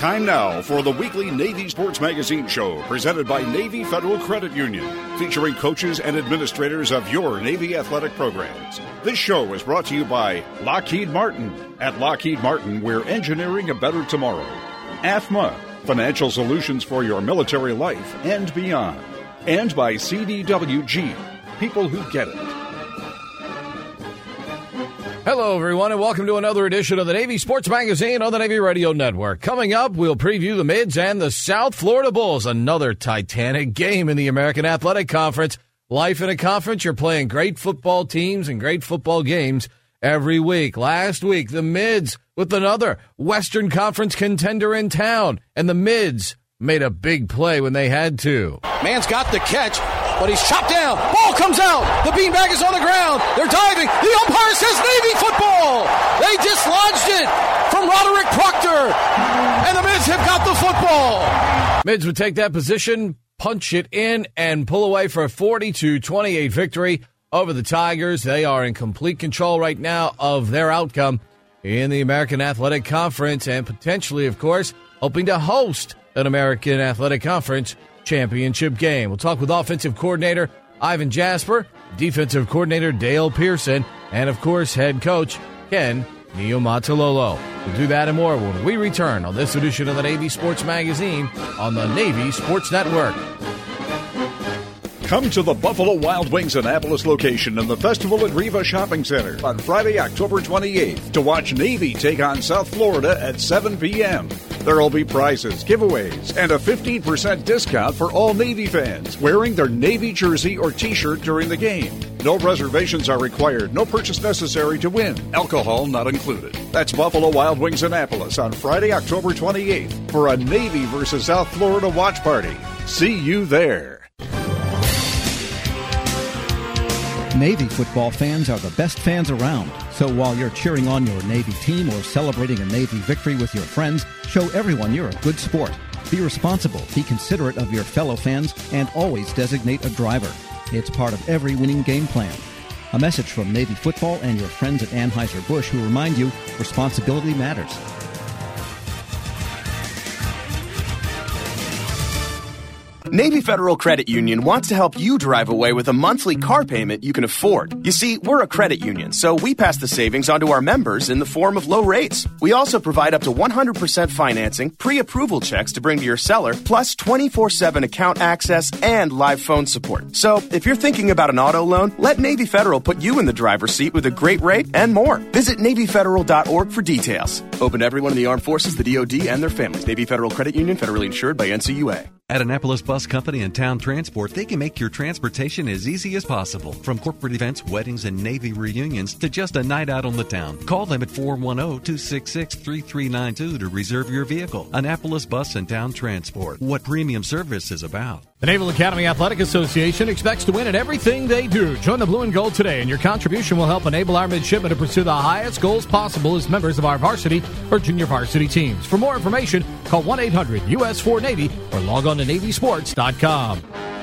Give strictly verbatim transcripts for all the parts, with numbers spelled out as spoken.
Time now for the weekly Navy Sports Magazine show presented by Navy Federal Credit Union, featuring coaches and administrators of your Navy athletic programs. This show is brought to you by Lockheed Martin. At Lockheed Martin, we're engineering a better tomorrow. A F M A, financial solutions for your military life and beyond. And by C D W G, people who get it. Hello, everyone, and welcome to another edition of the Navy Sports Magazine on the Navy Radio Network. Coming up, we'll preview the Mids and the South Florida Bulls, another titanic game in the American Athletic Conference. Life in a conference, you're playing great football teams and great football games every week. Last week, the Mids with another Western Conference contender in town, and the Mids made a big play when they had to. Man's got the catch, but he's chopped down. Ball comes out. The beanbag is on the ground. They're diving. The umpire says Navy football. They dislodged it from Roderick Proctor, and the Mids have got the football. Mids would take that position, punch it in, and pull away for a forty-two twenty-eight victory over the Tigers. They are in complete control right now of their outcome in the American Athletic Conference and potentially, of course, hoping to host an American Athletic Conference championship game. We'll talk with offensive coordinator Ivan Jasper, defensive coordinator Dale Pearson, and, of course, head coach Ken Niumatalolo. We'll do that and more when we return on this edition of the Navy Sports Magazine on the Navy Sports Network. Come to the Buffalo Wild Wings Annapolis location in the Festival at Riva Shopping Center on Friday, October twenty-eighth to watch Navy take on South Florida at seven p.m. There will be prizes, giveaways, and a fifteen percent discount for all Navy fans wearing their Navy jersey or T-shirt during the game. No reservations are required. No purchase necessary to win. Alcohol not included. That's Buffalo Wild Wings Annapolis on Friday, October twenty-eighth for a Navy versus South Florida watch party. See you there. Navy football fans are the best fans around. So while you're cheering on your Navy team or celebrating a Navy victory with your friends, show everyone you're a good sport. Be responsible, be considerate of your fellow fans, and always designate a driver. It's part of every winning game plan. A message from Navy football and your friends at Anheuser-Busch who remind you responsibility matters. Navy Federal Credit Union wants to help you drive away with a monthly car payment you can afford. You see, we're a credit union, so we pass the savings on to our members in the form of low rates. We also provide up to one hundred percent financing, pre-approval checks to bring to your seller, plus twenty-four seven account access and live phone support. So, if you're thinking about an auto loan, let Navy Federal put you in the driver's seat with a great rate and more. Visit Navy Federal dot org for details. Open to everyone in the Armed Forces, the D O D, and their families. Navy Federal Credit Union, federally insured by N C U A. At Annapolis Bus Company and Town Transport, they can make your transportation as easy as possible. From corporate events, weddings, and Navy reunions to just a night out on the town. Call them at four one zero, two six six, three three nine two to reserve your vehicle. Annapolis Bus and Town Transport. What premium service is about. The Naval Academy Athletic Association expects to win at everything they do. Join the Blue and Gold today, and your contribution will help enable our midshipmen to pursue the highest goals possible as members of our varsity or junior varsity teams. For more information, call one eight hundred U S four Navy or log on to Navy Sports dot com.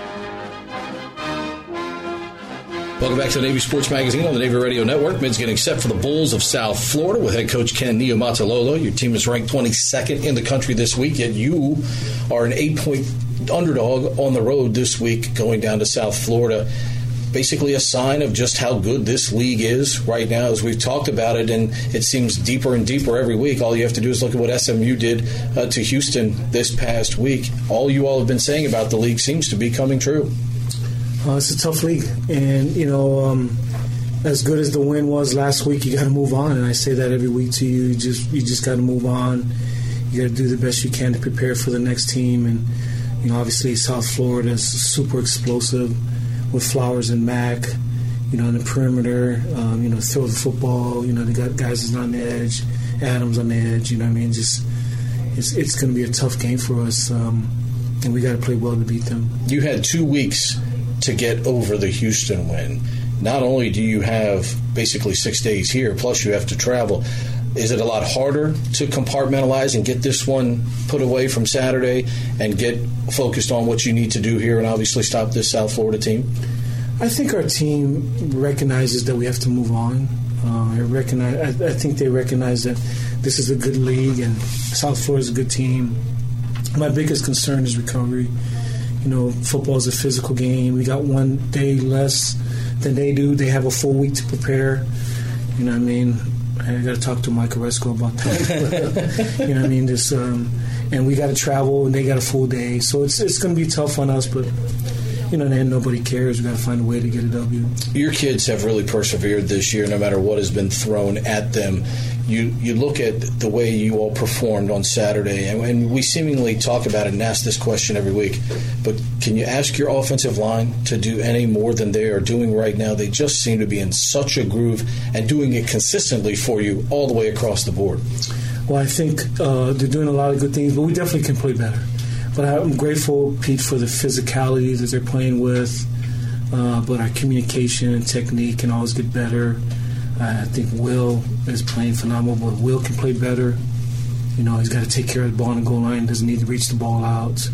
Welcome back to the Navy Sports Magazine on the Navy Radio Network. Mids getting set for the Bulls of South Florida with head coach Ken Niumatalolo. Your team is ranked twenty-second in the country this week, yet you are an eight-point underdog on the road this week going down to South Florida. Basically a sign of just how good this league is right now as we've talked about it, and it seems deeper and deeper every week. All you have to do is look at what S M U did uh, to Houston this past week. All you all have been saying about the league seems to be coming true. Uh, it's a tough league, and, you know, um, as good as the win was last week, you got to move on, and I say that every week to you. You just you just got to move on. You got to do the best you can to prepare for the next team, and, you know, obviously South Florida is super explosive with Flowers and Mack, you know, on the perimeter, um, you know, throw the football, you know, they got guys that's on the edge, Adams on the edge, you know what I mean? Just it's it's going to be a tough game for us, um, and we got to play well to beat them. You had two weeks to get over the Houston win. Not only do you have basically six days here, plus you have to travel. Is it a lot harder to compartmentalize and get this one put away from Saturday and get focused on what you need to do here and obviously stop this South Florida team? I think our team recognizes that we have to move on. Uh, I recognize. I, I think they recognize that this is a good league and South Florida is a good team. My biggest concern is recovery. You know, football is a physical game. We got one day less than they do. They have a full week to prepare. You know what I mean? I got to talk to Mike Oresco about that. You know what I mean? Just, um, and we got to travel, and they got a full day. So it's it's going to be tough on us, but, you know, and nobody cares. We got to find a way to get a W. Your kids have really persevered this year, no matter what has been thrown at them. You you look at the way you all performed on Saturday, and, and we seemingly talk about it and ask this question every week, but can you ask your offensive line to do any more than they are doing right now? They just seem to be in such a groove and doing it consistently for you all the way across the board. Well, I think uh, they're doing a lot of good things, but we definitely can play better. But I'm grateful, Pete, for the physicality that they're playing with, uh, but our communication and technique can always get better. I think Will is playing phenomenal, but Will can play better. You know, he's got to take care of the ball on the goal line, doesn't need to reach the ball out.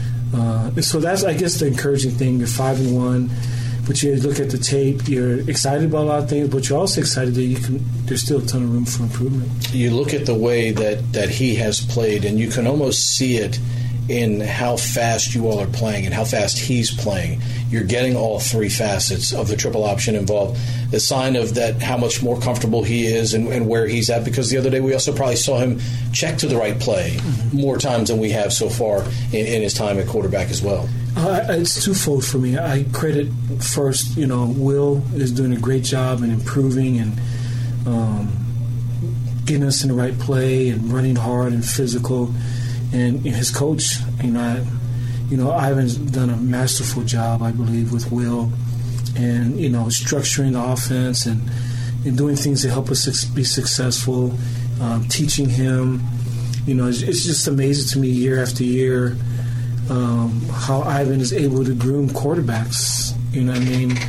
Uh, and so that's, I guess, the encouraging thing. You're five and one, but you look at the tape, you're excited about a lot of things, but you're also excited that you can. There's still a ton of room for improvement. You look at the way that, that he has played, and you can almost see it in how fast you all are playing and how fast he's playing. You're getting all three facets of the triple option involved. The sign of that, how much more comfortable he is and, and where he's at, because the other day we also probably saw him check to the right play mm-hmm. more times than we have so far in, in his time at quarterback as well. Uh, it's twofold for me. I credit first, you know, Will is doing a great job in improving and um, getting us in the right play and running hard and physical. And his coach, you know, I, you know, Ivan's done a masterful job, I believe, with Will, and you know, structuring the offense and, and doing things to help us be successful. Um, teaching him, you know, it's, it's just amazing to me year after year um, how Ivan is able to groom quarterbacks. You know what I mean?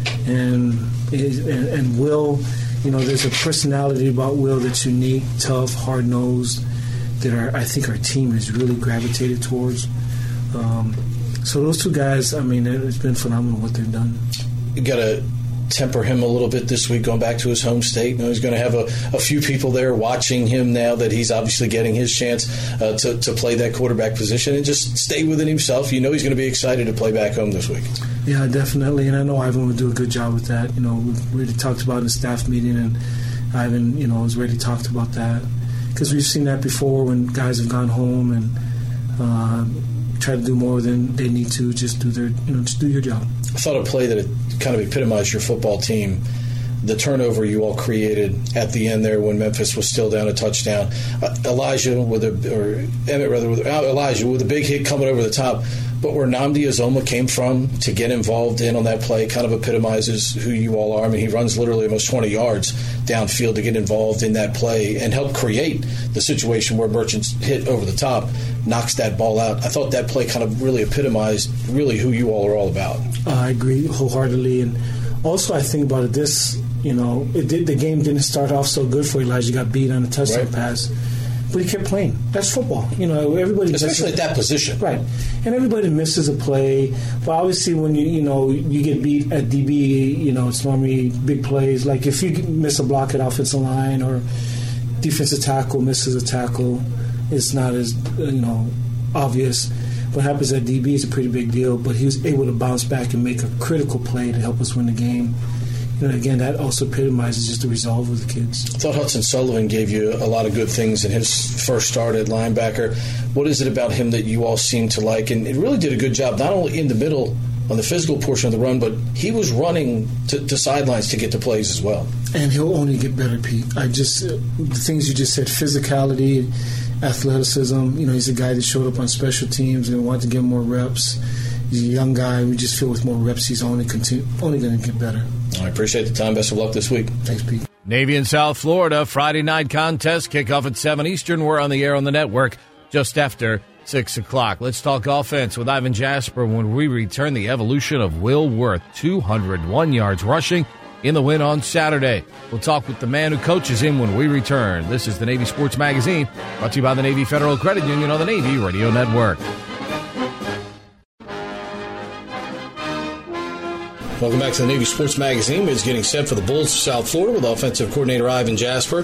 And and, and Will, you know, there's a personality about Will that's unique, tough, hard nosed. That our, I think our team has really gravitated towards. Um, so those two guys, I mean, it's been phenomenal what they've done. You got to temper him a little bit this week, going back to his home state. You know, he's going to have a, a few people there watching him now that he's obviously getting his chance uh, to, to play that quarterback position, and just stay within himself. You know he's going to be excited to play back home this week. Yeah, definitely, and I know Ivan would do a good job with that. You know, we already talked about it in the staff meeting, and Ivan, you know, has already talked about that. Because we've seen that before when guys have gone home and uh, try to do more than they need to, just do their, you know, just do your job. I thought a play that it kind of epitomized your football team, the turnover you all created at the end there when Memphis was still down a touchdown. Uh, Elijah with a, or Emmett rather, with, uh, Elijah with a big hit coming over the top. But where Nnamdi Azoma came from to get involved in on that play kind of epitomizes who you all are. I mean, he runs literally almost twenty yards downfield to get involved in that play and help create the situation where Merchant's hit over the top, knocks that ball out. I thought that play kind of really epitomized really who you all are all about. Uh, I agree wholeheartedly. And also I think about it, this, you know, it did, the game didn't start off so good for Elijah. He got beat on a touchdown right. pass. But he kept playing. That's football. You know, everybody especially misses, at that position. Right. And everybody misses a play. But obviously when you you know you get beat at D B, you know, it's normally big plays. Like if you miss a block at offensive line or defensive tackle misses a tackle, it's not as, you know, obvious. What happens at D B is a pretty big deal, but he was able to bounce back and make a critical play to help us win the game. You know, again, that also epitomizes just the resolve of the kids. I thought Hudson Sullivan gave you a lot of good things in his first start at linebacker. What is it about him that you all seem to like? And it really did a good job, not only in the middle on the physical portion of the run, but he was running to, to sidelines to get to plays as well. And he'll only get better, Pete. I just, uh, the things you just said, physicality, athleticism. You know, he's a guy that showed up on special teams and wanted to get more reps. He's a young guy. We just feel with more reps, he's only continue, only going to get better. I appreciate the time. Best of luck this week. Thanks, Pete. Navy in South Florida, Friday night contest, kickoff at seven Eastern. We're on the air on the network just after six o'clock. Let's talk offense with Ivan Jasper when we return. The evolution of Will Worth, two hundred one yards rushing in the win on Saturday. We'll talk with the man who coaches him when we return. This is the Navy Sports Magazine, brought to you by the Navy Federal Credit Union on the Navy Radio Network. Welcome back to the Navy Sports Magazine. It's getting set for the Bulls of South Florida with offensive coordinator Ivan Jasper.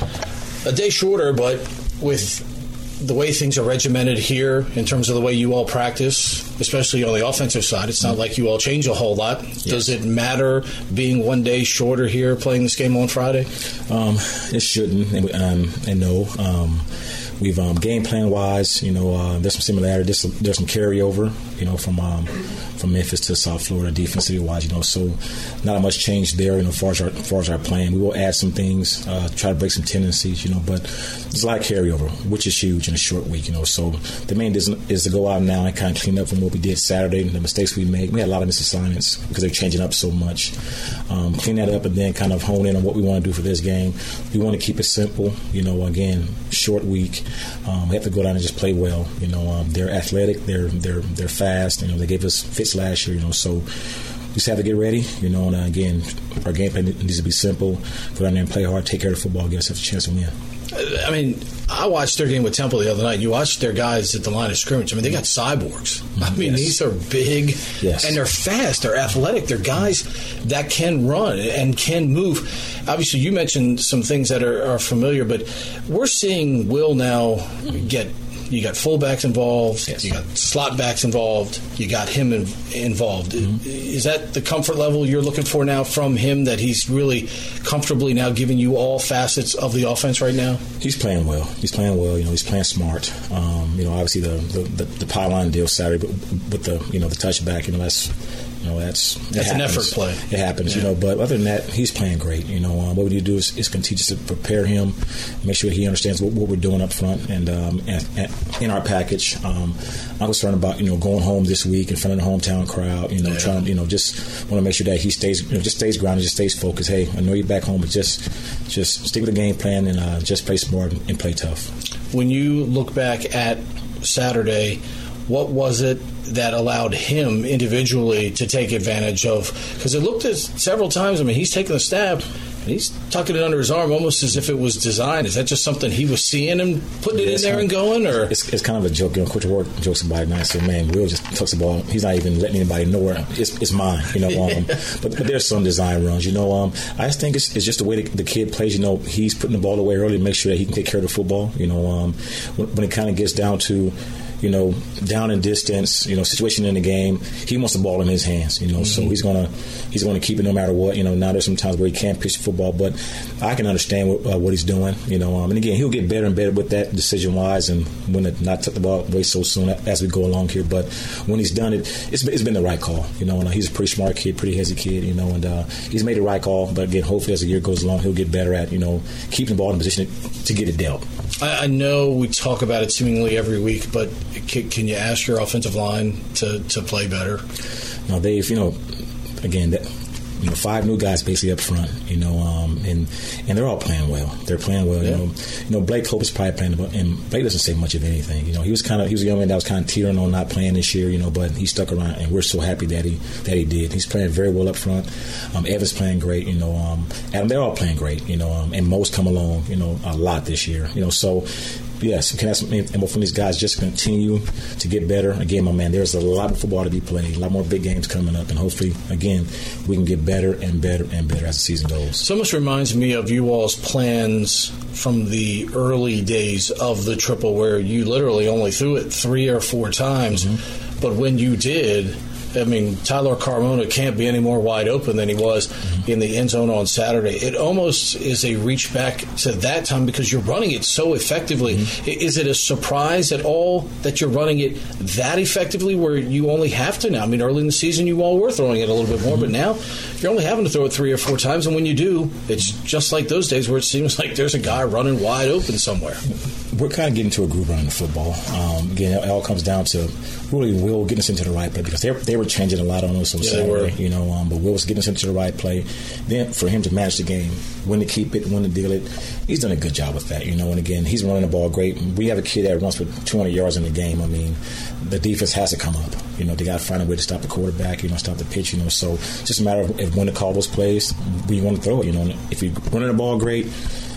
A day shorter, but with the way things are regimented here in terms of the way you all practice, especially on the offensive side, it's not like you all change a whole lot. Yes. Does it matter being one day shorter here playing this game on Friday? Um, it shouldn't, and, um, and no. Um, we've um, game plan wise, you know, uh, there's some similarity. There's some, there's some carryover, you know, from um, from Memphis to South Florida defensively wise, you know. So not much change there, you know, as far as our, as far as our plan. We will add some things, uh, try to break some tendencies, you know, but there's a lot of carryover, which is huge in a short week, you know. So the main is, is to go out now and kind of clean up from what we did Saturday and the mistakes we made. We had a lot of misassignments because they're changing up so much. Um, clean that up and then kind of hone in on what we want to do for this game. We want to keep it simple, you know. Again, short week. Um, we have to go down and just play well. You know, um, they're athletic, they're they're they're fast. You know, they gave us fits last year. You know, so we just have to get ready. You know, and uh, again, our game plan needs to be simple. Go down there and play hard, take care of the football, give us a chance to win. I mean, I watched their game with Temple the other night. You watched their guys at the line of scrimmage. I mean, they got cyborgs. I mean, yes. These are big, yes. And they're fast. They're athletic. They're guys that can run and can move. Obviously, you mentioned some things that are, are familiar, but we're seeing Will now get – you got fullbacks involved, yes. You got slot backs involved, you got him in, involved. Mm-hmm. Is that the comfort level you're looking for now from him, that he's really comfortably now giving you all facets of the offense right now? He's playing well. He's playing well. You know, he's playing smart. Um, you know, obviously the the, the, the pylon deal Saturday, but with the you know the touchback, you know that's. You know, that's that's an effort play. It happens, yeah. You know. But other than that, he's playing great. You know, um, what we need to do is, is continue to prepare him, make sure he understands what, what we're doing up front and, um, and, and in our package. Um, I'm concerned about you know going home this week in front of the hometown crowd. You know, yeah. trying you know just want to make sure that he stays you know, just stays grounded, just stays focused. Hey, I know you're back home, but just just stick with the game plan and uh, just play smart and play tough. When you look back at Saturday, what was it that allowed him individually to take advantage of? Because it looked at several times, I mean, he's taking a stab, and he's tucking it under his arm almost as if it was designed. Is that just something he was seeing and putting it yeah, in there and going? Or It's, it's kind of a joke. You know, Coach Ward jokes about it, and I say, man, Will just tucks the ball. He's not even letting anybody know where it's, it's mine, you know. Um, but, but there's some design runs, you know. Um, I just think it's, it's just the way the, the kid plays. You know, he's putting the ball away early to make sure that he can take care of the football. You know, um, when, when it kind of gets down to you know, down in distance, you know, situation in the game, he wants the ball in his hands, you know, mm-hmm. so he's gonna he's gonna keep it no matter what. You know, now there's some times where he can't pitch the football, but I can understand what, uh, what he's doing, you know. Um, and again, he'll get better and better with that decision wise, and when to not tuck the ball away so soon as we go along here. But when he's done it, it's, it's been the right call, you know. And uh, he's a pretty smart kid, pretty hezzy kid, you know, and uh, he's made the right call. But again, hopefully as the year goes along, he'll get better at you know keeping the ball in position to get it dealt. I know we talk about it seemingly every week, but can, can you ask your offensive line to, to play better? No, they've, you know, again, that, you know, five new guys basically up front, you know, um, and and they're all playing well. They're playing well, yeah. you know. You know, Blake Hope is probably playing, and Blake doesn't say much of anything. You know, he was kind of he was a young man that was kind of teetering on not playing this year, you know, but he stuck around, and we're so happy that he that he did. He's playing very well up front. Um, Evans playing great, you know. Um, Adam, they're all playing great, you know. Um, and most come along, you know, a lot this year, you know. So. Yes, we can have some info from these guys just continue to get better. Again, my man, there's a lot of football to be played, a lot more big games coming up, and hopefully, again, we can get better and better and better as the season goes. So much reminds me of you all's plans from the early days of the triple, where you literally only threw it three or four times, mm-hmm. but when you did, I mean, Tyler Carmona can't be any more wide open than he was mm-hmm. in the end zone on Saturday. It almost is a reach back to that time because you're running it so effectively. Mm-hmm. Is it a surprise at all that you're running it that effectively where you only have to now? I mean, early in the season, you all were throwing it a little bit more, mm-hmm. but now you're only having to throw it three or four times, and when you do, it's just like those days where it seems like there's a guy running wide open somewhere. We're kind of getting to a groove running the football. Um, again, it all comes down to really Will getting us into the right play because they they were changing a lot on us on yeah, Saturday, you know. Um, but Will was getting us into the right play. Then for him to manage the game, when to keep it, when to deal it, he's done a good job with that, you know. And again, he's running the ball great. We have a kid that runs for two hundred yards in the game. I mean, the defense has to come up. You know, they got to find a way to stop the quarterback. You know, stop the pitch. You know, so it's just a matter of when to call those plays. We want to throw it. You know, if you're running the ball great.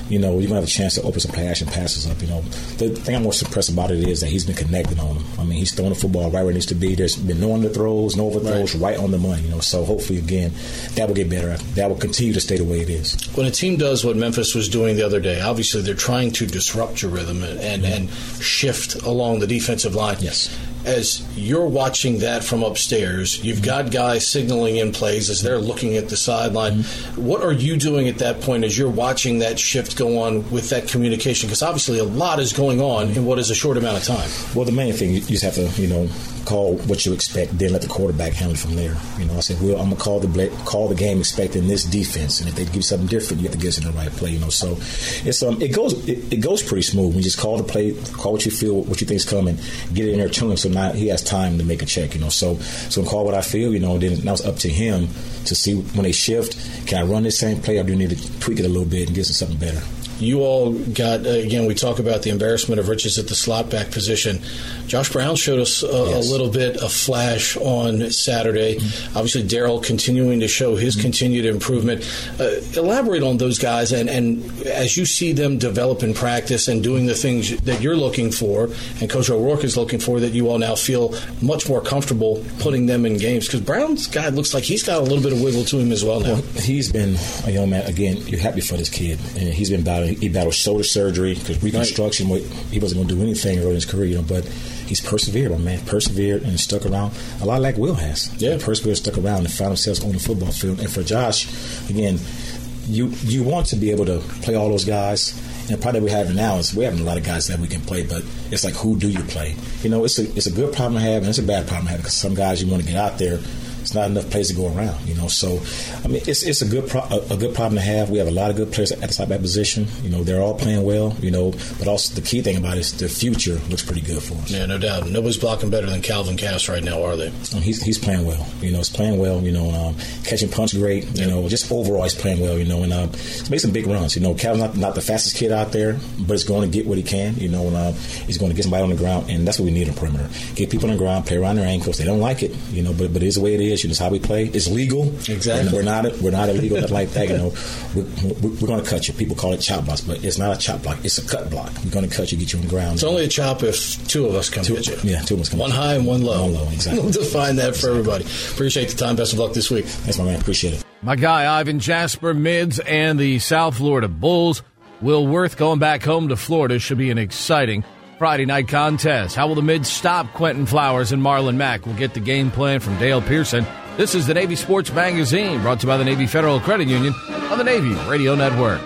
you know, you're going to have a chance to open some play action passes up. You know, the thing I'm most impressed about it is that he's been connecting on them. I mean, he's throwing the football right where it needs to be. There's been no underthrows, no overthrows, right. right on the money. You know, so hopefully again that will get better. That will continue to stay the way it is. When a team does what Memphis was doing the other day, obviously they're trying to disrupt your rhythm and and, mm-hmm. and shift along the defensive line. Yes. As you're watching that from upstairs, you've got guys signaling in plays as they're looking at the sideline. Mm-hmm. What are you doing at that point as you're watching that shift go on with that communication? Because obviously a lot is going on in what is a short amount of time. Well, the main thing, you just have to, you know, call what you expect, then let the quarterback handle it from there. You know, I said, well, I'm going to call the call the game expecting this defense, and if they give you something different, you have to get us in the right play, you know. So it's um, it goes it, it goes pretty smooth. We just call the play, call what you feel, what you think is coming, get it in there to him, so now he has time to make a check, you know. So so call what I feel, you know, then now it's up to him to see when they shift, can I run this same play or do you need to tweak it a little bit and get something better? You all got, uh, again, we talk about the embarrassment of riches at the slot back position. Josh Brown showed us a, yes. a little bit of flash on Saturday. Mm-hmm. Obviously, Darrell continuing to show his mm-hmm. continued improvement. Uh, elaborate on those guys, and, and as you see them develop in practice and doing the things that you're looking for and Coach O'Rourke is looking for, that you all now feel much more comfortable putting them in games. Because Brown's guy looks like he's got a little bit of wiggle to him as well now. Well, he's been a young man. Again, you're happy for this kid. And he's been battling. He battled shoulder surgery because reconstruction. Right. He wasn't going to do anything early in his career, you know, but he's persevered, my man. Persevered and stuck around. A lot like Will has. Yeah. Persevered, stuck around, and found themselves on the football field. And for Josh, again, you you want to be able to play all those guys. And the problem that we have now is we have a lot of guys that we can play, but it's like, who do you play? You know, it's a it's a good problem to have, and it's a bad problem to have because some guys you want to get out there. It's not enough plays to go around, you know. So, I mean, it's it's a good pro- a, a good problem to have. We have a lot of good players at the side back position. You know, they're all playing well, you know. But also the key thing about it is the future looks pretty good for us. Yeah, no doubt. Nobody's blocking better than Calvin Cass right now, are they? Um, he's he's playing well. You know, he's playing well. You know, um, catching punch great. You yeah. know, just overall he's playing well. You know, and uh, he's made some big runs. You know, Calvin's not not the fastest kid out there, but he's going to get what he can. You know, and uh, he's going to get somebody on the ground, and that's what we need on the perimeter. Get people on the ground, play around their ankles. They don't like it, you know, but but it is the way it is. You know, it's how we play. It's legal. Exactly. We're not we're not illegal like that. You know, we're, we're, we're going to cut you. People call it chop blocks, but it's not a chop block. It's a cut block. We're going to cut you, get you on the ground. It's only a chop if two of us come two, at you. Yeah, two of us come. One high and one low. One low, exactly. We'll define that for everybody. Appreciate the time. Best of luck this week. Thanks, my man. Appreciate it. My guy Ivan Jasper, Mids, and the South Florida Bulls. Will Worth going back home to Florida should be an exciting Friday night contest. How will the Mids stop Quentin Flowers and Marlon Mack? We'll get the game plan from Dale Pearson. This is the Navy Sports Magazine, brought to you by the Navy Federal Credit Union on the Navy Radio Network.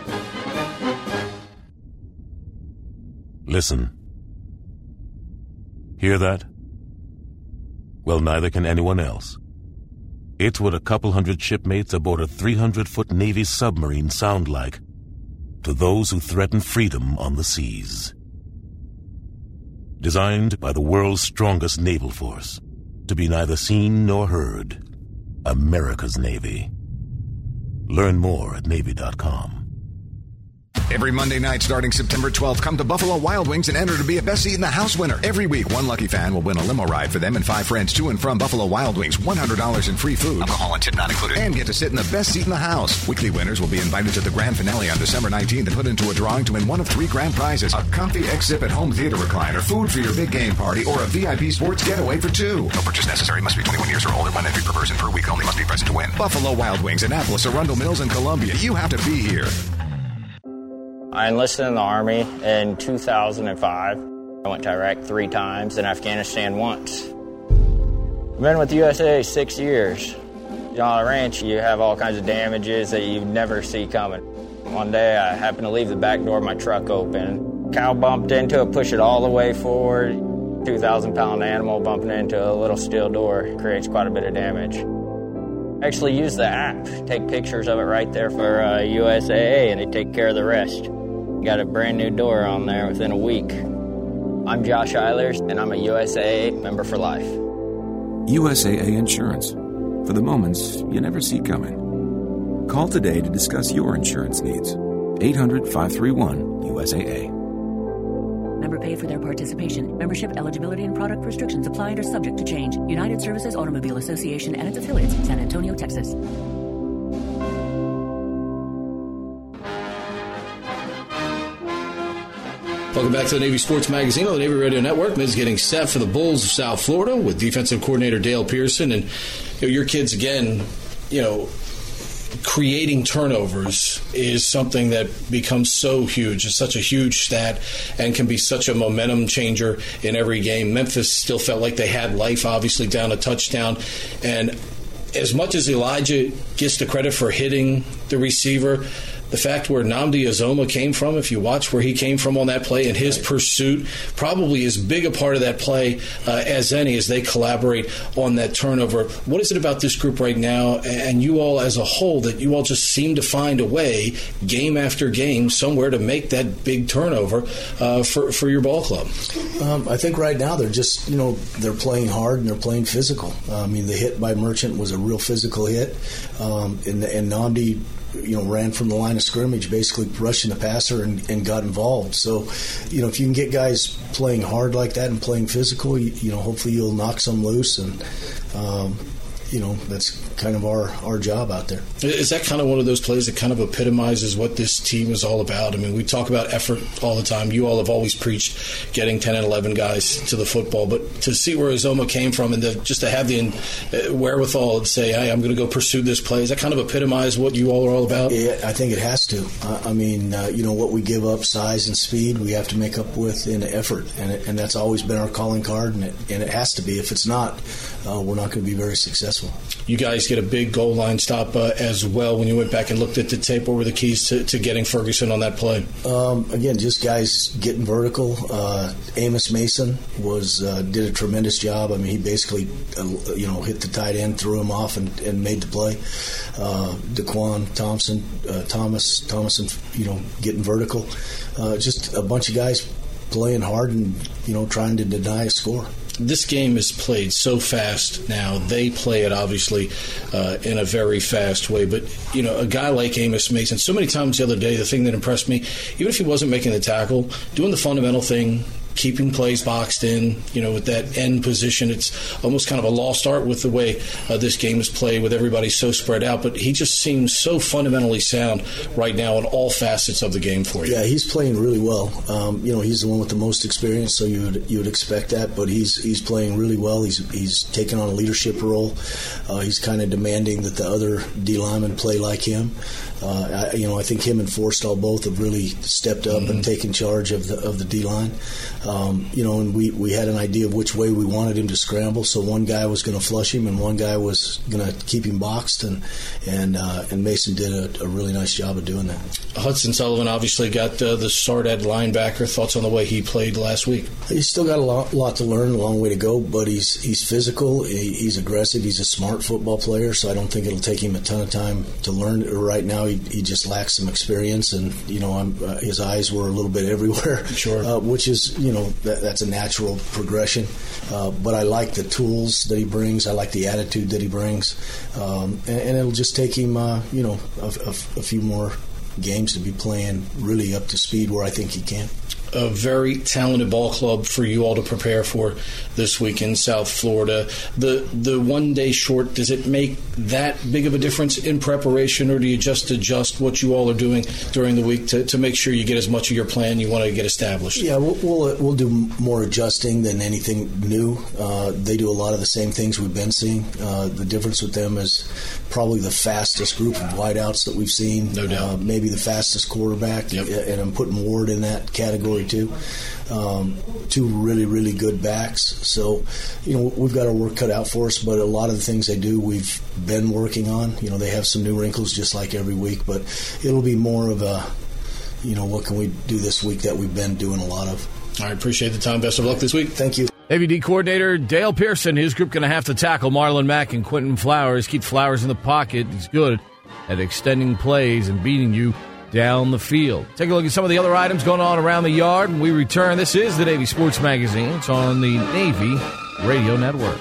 Listen. Hear that? Well, neither can anyone else. It's what a couple hundred shipmates aboard a three hundred foot Navy submarine sound like to those who threaten freedom on the seas. Designed by the world's strongest naval force to be neither seen nor heard. America's Navy. Learn more at Navy dot com. Every Monday night starting September twelfth, come to Buffalo Wild Wings and enter to be a Best Seat in the House winner. Every week, one lucky fan will win a limo ride for them and five friends to and from Buffalo Wild Wings, one hundred dollars in free food, alcohol and tip not included, and get to sit in the best seat in the house. Weekly winners will be invited to the grand finale on December nineteenth and put into a drawing to win one of three grand prizes: a comfy X-Zip at home theater recliner, food for your big game party, or a V I P sports getaway for two. No purchase necessary. Must be twenty-one years or older. One entry per person per week only. Must be present to win. Buffalo Wild Wings, Annapolis, Arundel Mills, and Columbia. You have to be here. I enlisted in the Army in two thousand five. I went to Iraq three times and Afghanistan once. I've been with the U S A six years. You know, on a ranch, you have all kinds of damages that you never see coming. One day, I happened to leave the back door of my truck open. Cow bumped into it, pushed it all the way forward. two thousand pound animal bumping into a little steel door creates quite a bit of damage. I actually use the app, take pictures of it right there for uh, U S A A, and they take care of the rest. Got a brand new door on there within a week. I'm Josh Eilers, and I'm a U S A A member for life. U S A A Insurance. For the moments you never see coming. Call today to discuss your insurance needs. eight hundred, five three one, U S A A. Member paid for their participation. Membership eligibility and product restrictions apply and are subject to change. United Services Automobile Association and its affiliates, San Antonio, Texas. Welcome back to the Navy Sports Magazine on the Navy Radio Network. Miz getting set for the Bulls of South Florida with defensive coordinator Dale Pearson. And you know, your kids, again, you know, creating turnovers is something that becomes so huge. It's such a huge stat and can be such a momentum changer in every game. Memphis still felt like they had life, obviously, down a touchdown. And as much as Elijah gets the credit for hitting the receiver, the fact where Nnamdi Azoma came from, if you watch where he came from on that play and his pursuit, probably as big a part of that play uh, as any as they collaborate on that turnover. What is it about this group right now and you all as a whole that you all just seem to find a way, game after game, somewhere to make that big turnover uh, for, for your ball club? Um, I think right now they're just, you know, they're playing hard and they're playing physical. Uh, I mean, the hit by Merchant was a real physical hit. Um, and, and Nnamdi, you know, ran from the line of scrimmage, basically rushing the passer and, and got involved. So, you know, if you can get guys playing hard like that and playing physical, you, you know, hopefully you'll knock some loose. And, um, you know, that's kind of our, our job out there. Is that kind of one of those plays that kind of epitomizes what this team is all about? I mean, we talk about effort all the time. You all have always preached getting ten and eleven guys to the football. But to see where Azoma came from and to, just to have the wherewithal and say, hey, I'm going to go pursue this play, does that kind of epitomize what you all are all about? Yeah, I think it has to. Uh, I mean, uh, you know, what we give up, size and speed, we have to make up with in effort. And, it, and that's always been our calling card, and it, and it has to be. If it's not, uh, we're not going to be very successful. You guys get a big goal line stop uh, as well. When you went back and looked at the tape, what were the keys to, to getting Ferguson on that play? Um, again, just guys getting vertical. Uh, Amos Mason was uh, did a tremendous job. I mean, he basically uh, you know hit the tight end, threw him off, and, and made the play. Uh, Daquan Thompson, uh, Thomas, Thomason, you know, getting vertical. Uh, just a bunch of guys playing hard and you know trying to deny a score. This game is played so fast now. They play it, obviously, uh, in a very fast way. But, you know, a guy like Amos Mason, so many times the other day, the thing that impressed me, even if he wasn't making the tackle, doing the fundamental thing, keeping plays boxed in, you know, with that end position. It's almost kind of a lost art with the way uh, this game is played with everybody so spread out. But he just seems so fundamentally sound right now in all facets of the game for you. Yeah, he's playing really well. Um, you know, he's the one with the most experience, so you would you would expect that. But he's he's playing really well. He's he's taking on a leadership role. Uh, he's kind of demanding that the other D linemen play like him. Uh, I, you know, I think him and Forstall both have really stepped up mm-hmm. and taken charge of the of the D line. Um, you know, and we, we had an idea of which way we wanted him to scramble. So one guy was going to flush him, and one guy was going to keep him boxed. And and uh, and Mason did a, a really nice job of doing that. Hudson Sullivan obviously got uh, the start at linebacker. Thoughts on the way he played last week? He's still got a lot, lot to learn, a long way to go. But he's he's physical, he, he's aggressive, he's a smart football player. So I don't think it'll take him a ton of time to learn. Right now, he, he just lacks some experience, and you know, I'm, uh, his eyes were a little bit everywhere. Sure, uh, which is you know that, that's a natural progression. Uh, but I like the tools that he brings. I like the attitude that he brings, um, and, and it'll just take him, uh, you know, a, a, a few more games to be playing really up to speed where I think he can. A very talented ball club for you all to prepare for this week in South Florida. The the one day short, does it make that big of a difference in preparation, or do you just adjust what you all are doing during the week to, to make sure you get as much of your plan you want to get established? Yeah, we'll we'll, we'll do more adjusting than anything new. Uh, they do a lot of the same things we've been seeing. Uh, the difference with them is probably the fastest group of wideouts that we've seen. No doubt. Uh, maybe the fastest quarterback, yep. And I'm putting Ward in that category too. Um, two really, really good backs. So, you know, we've got our work cut out for us, but a lot of the things they do we've been working on. You know, they have some new wrinkles just like every week, but it'll be more of a, you know, what can we do this week that we've been doing a lot of. I appreciate the time. Best of luck this week. Thank you. Navy D coordinator Dale Pearson, his group going to have to tackle Marlon Mack and Quentin Flowers. Keep Flowers in the pocket. He's good at extending plays and beating you down the field. Take a look at some of the other items going on around the yard when we return. This is the Navy Sports Magazine. It's on the Navy Radio Network.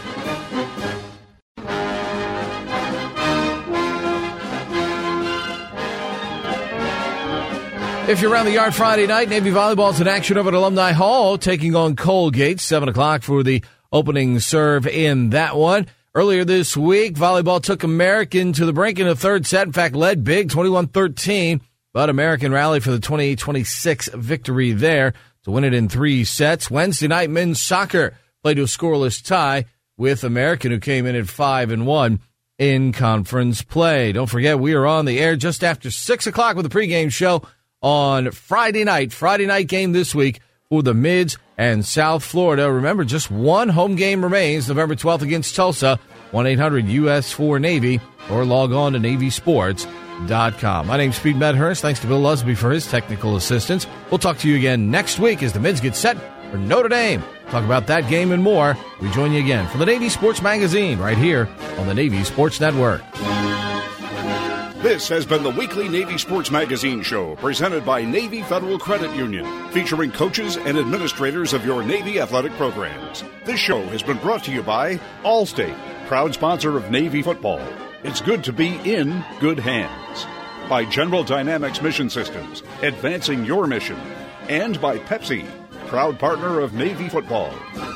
If you're around the yard Friday night, Navy volleyball's in action over at Alumni Hall, taking on Colgate, seven o'clock for the opening serve in that one. Earlier this week, volleyball took American to the brink in the third set. In fact, led big, twenty-one thirteen. But American rallied for the twenty-eight twenty-six victory there to win it in three sets. Wednesday night, men's soccer played to a scoreless tie with American, who came in at five and one in conference play. Don't forget, we are on the air just after six o'clock with the pregame show on Friday night. Friday night game this week for the Mids and South Florida. Remember, just one home game remains, November twelfth against Tulsa. one eight hundred U S four Navy, or log on to Navy Sports dot com. My name's Pete Medhurst. Thanks to Bill Lusby for his technical assistance. We'll talk to you again next week as the Mids get set for Notre Dame. Talk about that game and more. We join you again for the Navy Sports Magazine right here on the Navy Sports Network. This has been the weekly Navy Sports Magazine show presented by Navy Federal Credit Union, featuring coaches and administrators of your Navy athletic programs. This show has been brought to you by Allstate, proud sponsor of Navy football. It's good to be in good hands. By General Dynamics Mission Systems, advancing your mission. And by Pepsi, proud partner of Navy football.